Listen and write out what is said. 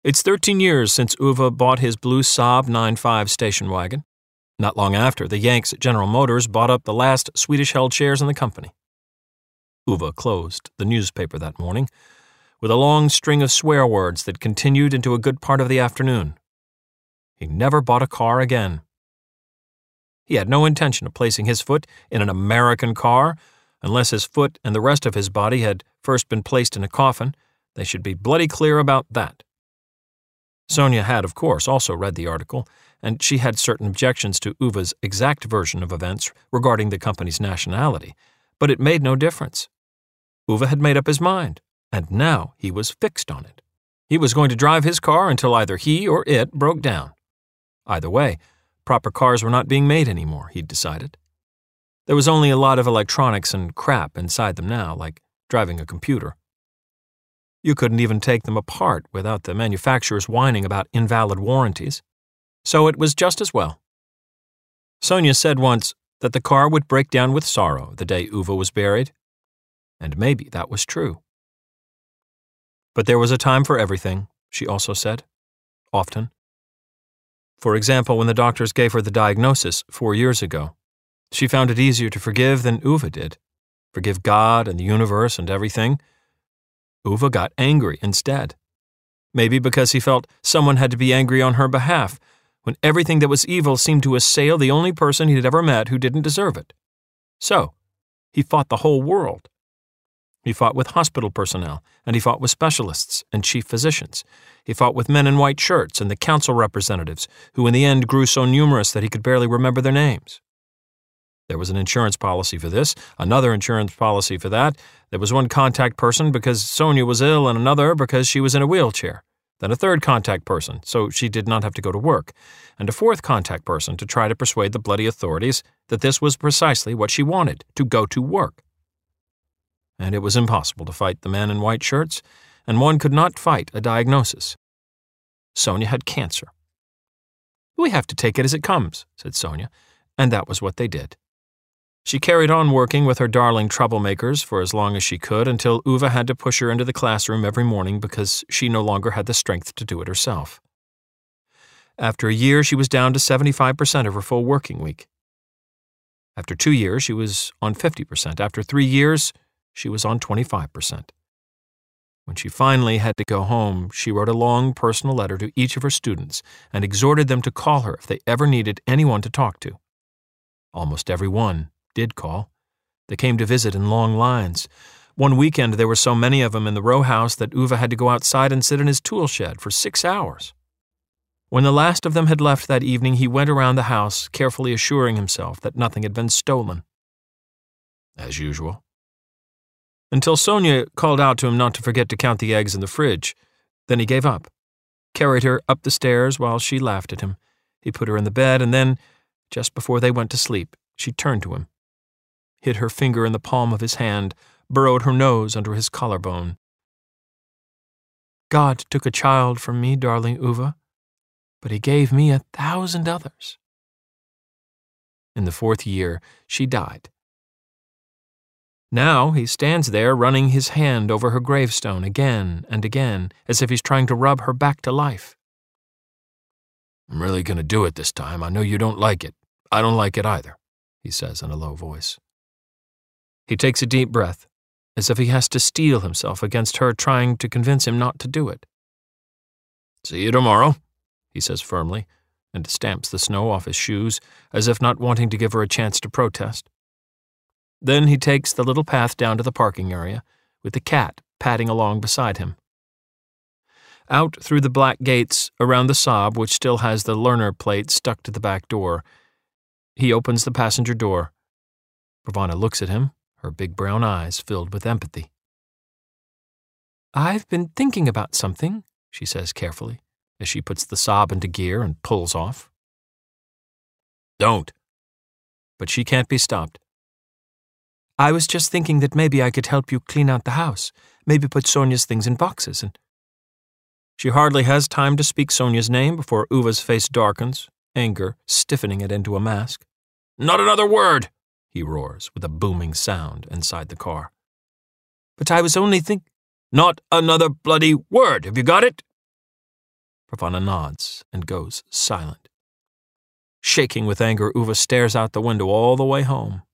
It's 13 years since Uwe bought his blue Saab 9.5 station wagon. Not long after, the Yanks at General Motors bought up the last Swedish-held shares in the company. Uwe closed the newspaper that morning with a long string of swear words that continued into a good part of the afternoon. He never bought a car again. He had no intention of placing his foot in an American car unless his foot and the rest of his body had first been placed in a coffin. They should be bloody clear about that. Sonia had, of course, also read the article, and she had certain objections to Uwe's exact version of events regarding the company's nationality, but it made no difference. Uwe had made up his mind, and now he was fixed on it. He was going to drive his car until either he or it broke down. Either way, proper cars were not being made anymore, he'd decided. There was only a lot of electronics and crap inside them now, like driving a computer. You couldn't even take them apart without the manufacturers whining about invalid warranties. So it was just as well. Sonia said once that the car would break down with sorrow the day Uwe was buried. And maybe that was true. But there was a time for everything, she also said. Often. For example, when the doctors gave her the diagnosis 4 years ago, she found it easier to forgive than Uwe did. Forgive God and the universe and everything. Uwe got angry instead. Maybe because he felt someone had to be angry on her behalf, when everything that was evil seemed to assail the only person he'd ever met who didn't deserve it. So, he fought the whole world. He fought with hospital personnel, and he fought with specialists and chief physicians. He fought with men in white shirts and the council representatives, who in the end grew so numerous that he could barely remember their names. There was an insurance policy for this, another insurance policy for that. There was one contact person because Sonia was ill and another because she was in a wheelchair. Then a third contact person, so she did not have to go to work. And a fourth contact person to try to persuade the bloody authorities that this was precisely what she wanted, to go to work. And it was impossible to fight the men in white shirts, and one could not fight a diagnosis. Sonia had cancer. "We have to take it as it comes," said Sonia, and that was what they did. She carried on working with her darling troublemakers for as long as she could until Uwe had to push her into the classroom every morning because she no longer had the strength to do it herself. After a year, she was down to 75% of her full working week. After 2 years, she was on 50%. After 3 years, she was on 25%. When she finally had to go home, she wrote a long personal letter to each of her students and exhorted them to call her if they ever needed anyone to talk to. Almost every one did call. They came to visit in long lines. One weekend there were so many of them in the row house that Uwe had to go outside and sit in his tool shed for 6 hours. When the last of them had left that evening, he went around the house, carefully assuring himself that nothing had been stolen. As usual. Until Sonia called out to him not to forget to count the eggs in the fridge. Then he gave up, carried her up the stairs while she laughed at him. He put her in the bed, and then, just before they went to sleep, she turned to him, hid her finger in the palm of his hand, burrowed her nose under his collarbone. "God took a child from me, darling Uwe, but he gave me 1,000 others." In the 4th year, she died. Now he stands there running his hand over her gravestone again and again, as if he's trying to rub her back to life. "I'm really going to do it this time. I know you don't like it. I don't like it either," he says in a low voice. He takes a deep breath, as if he has to steel himself against her trying to convince him not to do it. "See you tomorrow," he says firmly, and stamps the snow off his shoes, as if not wanting to give her a chance to protest. Then he takes the little path down to the parking area, with the cat padding along beside him. Out through the black gates, around the Saab, which still has the learner plate stuck to the back door, he opens the passenger door. Ravana looks at him, her big brown eyes filled with empathy. "I've been thinking about something," she says carefully, as she puts the Saab into gear and pulls off. "Don't." But she can't be stopped. "I was just thinking that maybe I could help you clean out the house, maybe put Sonia's things in boxes and—" She hardly has time to speak Sonia's name before Uwe's face darkens, anger stiffening it into a mask. "Not another word!" he roars with a booming sound inside the car. "But I was only Not another bloody word, have you got it?" Pravana nods and goes silent. Shaking with anger, Uva stares out the window all the way home.